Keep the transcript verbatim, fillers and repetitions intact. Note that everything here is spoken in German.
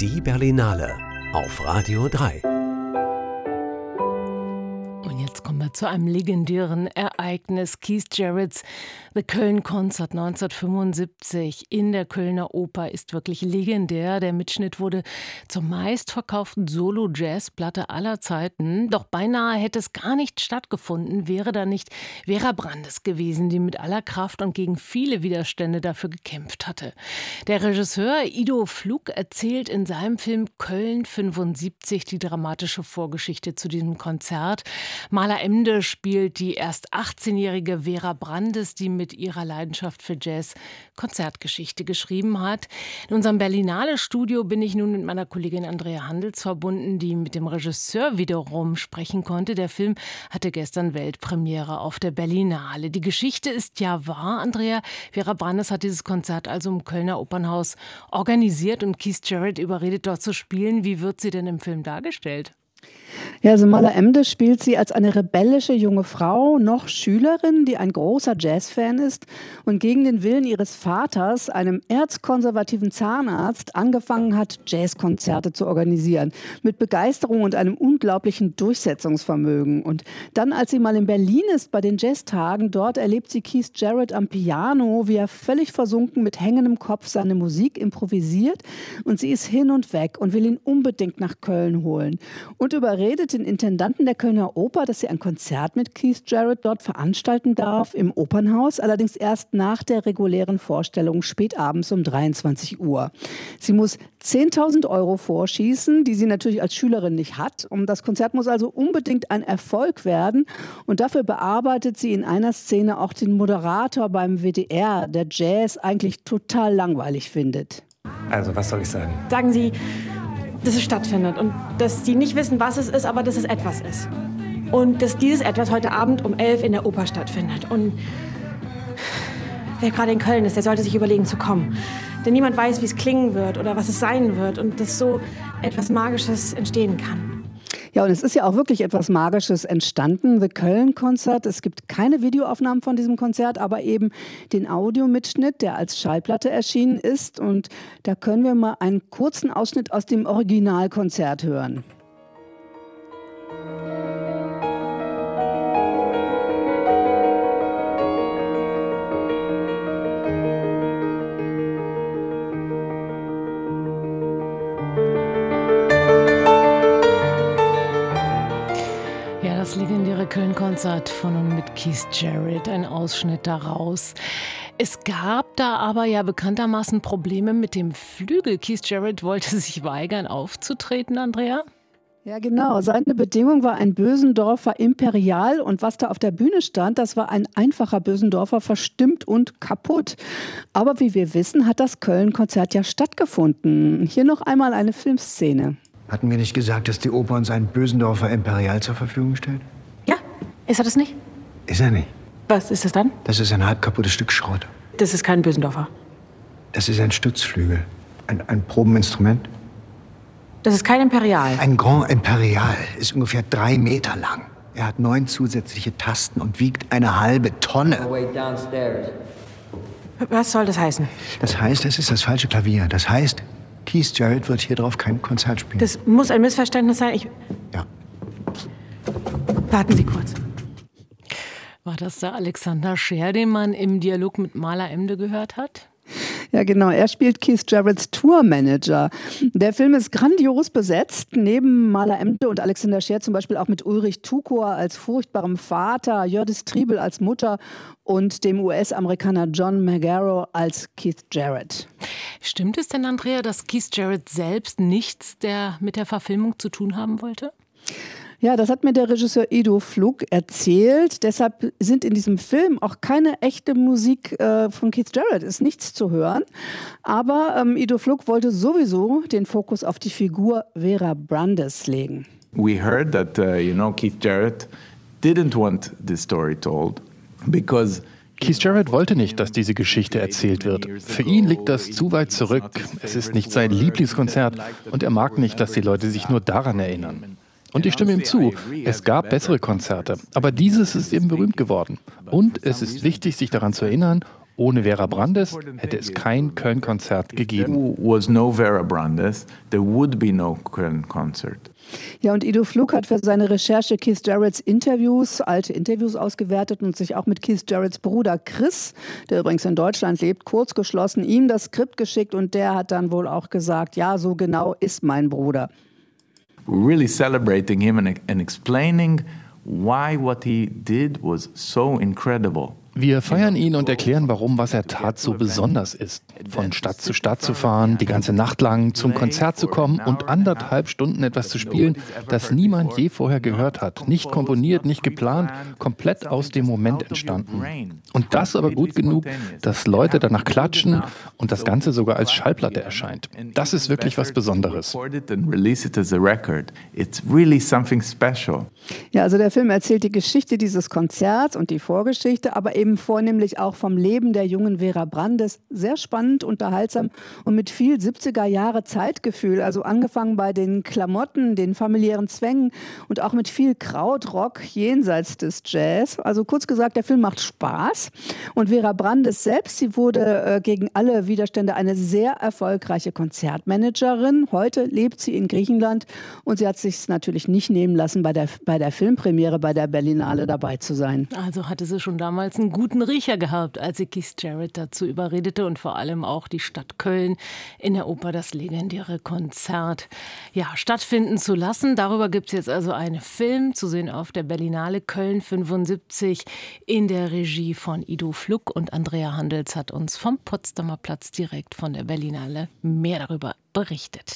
Die Berlinale auf Radio drei. Und jetzt kommen wir zu einem legendären Ereignis. Keith Jarretts The Köln Concert neunzehnhundertfünfundsiebzig in der Kölner Oper ist wirklich legendär. Der Mitschnitt wurde zur meistverkauften Solo-Jazz-Platte aller Zeiten. Doch beinahe hätte es gar nicht stattgefunden, wäre da nicht Vera Brandes gewesen, die mit aller Kraft und gegen viele Widerstände dafür gekämpft hatte. Der Regisseur Ido Flug erzählt in seinem Film Köln fünfundsiebzig die dramatische Vorgeschichte zu diesem Konzert. Maler Emde spielt die erst achtzehnjährige Vera Brandes, die mit ihrer Leidenschaft für Jazz Konzertgeschichte geschrieben hat. In unserem Berlinale-Studio bin ich nun mit meiner Kollegin Andrea Handels verbunden, die mit dem Regisseur wiederum sprechen konnte. Der Film hatte gestern Weltpremiere auf der Berlinale. Die Geschichte ist ja wahr, Andrea. Vera Brandes hat dieses Konzert also im Kölner Opernhaus organisiert und Keith Jarrett überredet, dort zu spielen. Wie wird sie denn im Film dargestellt? Ja, also Maler Emde spielt sie als eine rebellische junge Frau, noch Schülerin, die ein großer Jazzfan ist und gegen den Willen ihres Vaters, einem erzkonservativen Zahnarzt, angefangen hat, Jazzkonzerte zu organisieren. Mit Begeisterung und einem unglaublichen Durchsetzungsvermögen. Und dann, als sie mal in Berlin ist bei den Jazztagen, dort erlebt sie Keith Jarrett am Piano, wie er völlig versunken mit hängendem Kopf seine Musik improvisiert. Und sie ist hin und weg und will ihn unbedingt nach Köln holen. Und überredet den Intendanten der Kölner Oper, dass sie ein Konzert mit Keith Jarrett dort veranstalten darf im Opernhaus, allerdings erst nach der regulären Vorstellung spätabends um dreiundzwanzig Uhr. Sie muss zehntausend Euro vorschießen, die sie natürlich als Schülerin nicht hat. Und das Konzert muss also unbedingt ein Erfolg werden. Und dafür bearbeitet sie in einer Szene auch den Moderator beim W D R, der Jazz eigentlich total langweilig findet. Also, was soll ich sagen? Sagen Sie, dass es stattfindet und dass Sie nicht wissen, was es ist, aber dass es etwas ist. Und dass dieses Etwas heute Abend um elf in der Oper stattfindet. Und wer gerade in Köln ist, der sollte sich überlegen zu kommen. Denn niemand weiß, wie es klingen wird oder was es sein wird und dass so etwas Magisches entstehen kann. Ja, und es ist ja auch wirklich etwas Magisches entstanden, The Köln Concert. Es gibt keine Videoaufnahmen von diesem Konzert, aber eben den Audiomitschnitt, der als Schallplatte erschienen ist. Und da können wir mal einen kurzen Ausschnitt aus dem Originalkonzert hören. Das legendäre Köln-Konzert von und mit Keith Jarrett, ein Ausschnitt daraus. Es gab da aber ja bekanntermaßen Probleme mit dem Flügel. Keith Jarrett wollte sich weigern, aufzutreten, Andrea? Ja, genau. Seine Bedingung war ein Bösendorfer Imperial und was da auf der Bühne stand, das war ein einfacher Bösendorfer, verstimmt und kaputt. Aber wie wir wissen, hat das Köln-Konzert ja stattgefunden. Hier noch einmal eine Filmszene. Hatten wir nicht gesagt, dass die Oper uns einen Bösendorfer Imperial zur Verfügung stellt? Ja, ist er das nicht? Ist er nicht. Was ist das dann? Das ist ein halb kaputtes Stück Schrott. Das ist kein Bösendorfer. Das ist ein Stützflügel. Ein, ein Probeninstrument. Das ist kein Imperial. Ein Grand Imperial ist ungefähr drei Meter lang. Er hat neun zusätzliche Tasten und wiegt eine halbe Tonne. Was soll das heißen? Das heißt, es ist das falsche Klavier. Das heißt, Keith Jarrett wird hier drauf kein Konzert spielen. Das muss ein Missverständnis sein. Ich... Ja. Warten Sie kurz. War das der Alexander Scher, den man im Dialog mit Maler Emde gehört hat? Ja, genau. Er spielt Keith Jarretts Tourmanager. Der Film ist grandios besetzt. Neben Maler Emde und Alexander Scher zum Beispiel auch mit Ulrich Tukur als furchtbarem Vater, Jördis Triebel als Mutter und dem U S-Amerikaner John Magaro als Keith Jarrett. Stimmt es denn, Andrea, dass Keith Jarrett selbst nichts der, mit der Verfilmung zu tun haben wollte? Ja, das hat mir der Regisseur Ido Flug erzählt. Deshalb sind in diesem Film auch keine echte Musik äh, von Keith Jarrett, ist nichts zu hören. Aber ähm, Ido Flug wollte sowieso den Fokus auf die Figur Vera Brandes legen. We heard that, uh, you know, Keith Jarrett didn't want this story told because Keith Jarrett wollte nicht, dass diese Geschichte erzählt wird. Für ihn liegt das zu weit zurück. Es ist nicht sein Lieblingskonzert und er mag nicht, dass die Leute sich nur daran erinnern. Und ich stimme ihm zu, es gab bessere Konzerte, aber dieses ist eben berühmt geworden. Und es ist wichtig, sich daran zu erinnern Ohne Vera Brandes hätte es kein Köln-Konzert gegeben. Was no Vera Brandes, there would be no Köln concert. Ja, und Ido Fluck hat für seine Recherche Keith Jarretts Interviews, alte Interviews ausgewertet und sich auch mit Keith Jarretts Bruder Chris, der übrigens in Deutschland lebt, kurz geschlossen, ihm das Skript geschickt und der hat dann wohl auch gesagt, ja, so genau ist mein Bruder. We're really celebrating him and, and explaining why what he did was so incredible. Wir feiern ihn und erklären, warum, was er tat, so besonders ist. Von Stadt zu Stadt zu fahren, die ganze Nacht lang zum Konzert zu kommen und anderthalb Stunden etwas zu spielen, das niemand je vorher gehört hat. Nicht komponiert, nicht geplant, komplett aus dem Moment entstanden. Und das aber gut genug, dass Leute danach klatschen und das Ganze sogar als Schallplatte erscheint. Das ist wirklich was Besonderes. Ja, also der Film erzählt die Geschichte dieses Konzerts und die Vorgeschichte, aber eben vornehmlich auch vom Leben der jungen Vera Brandes. Sehr spannend, unterhaltsam und mit viel siebziger Jahre Zeitgefühl. Also angefangen bei den Klamotten, den familiären Zwängen und auch mit viel Krautrock jenseits des Jazz. Also kurz gesagt, der Film macht Spaß. Und Vera Brandes selbst, sie wurde äh, gegen alle Widerstände eine sehr erfolgreiche Konzertmanagerin. Heute lebt sie in Griechenland und sie hat es sich natürlich nicht nehmen lassen, bei der, bei der Filmpremiere, bei der Berlinale dabei zu sein. Also hatte sie schon damals einen guten Riecher gehabt, als sie Keith Jarrett dazu überredete und vor allem auch die Stadt Köln in der Oper das legendäre Konzert ja, stattfinden zu lassen. Darüber gibt es jetzt also einen Film, zu sehen auf der Berlinale Köln fünfundsiebzig in der Regie von Ido Fluck, und Andrea Handels hat uns vom Potsdamer Platz direkt von der Berlinale mehr darüber berichtet.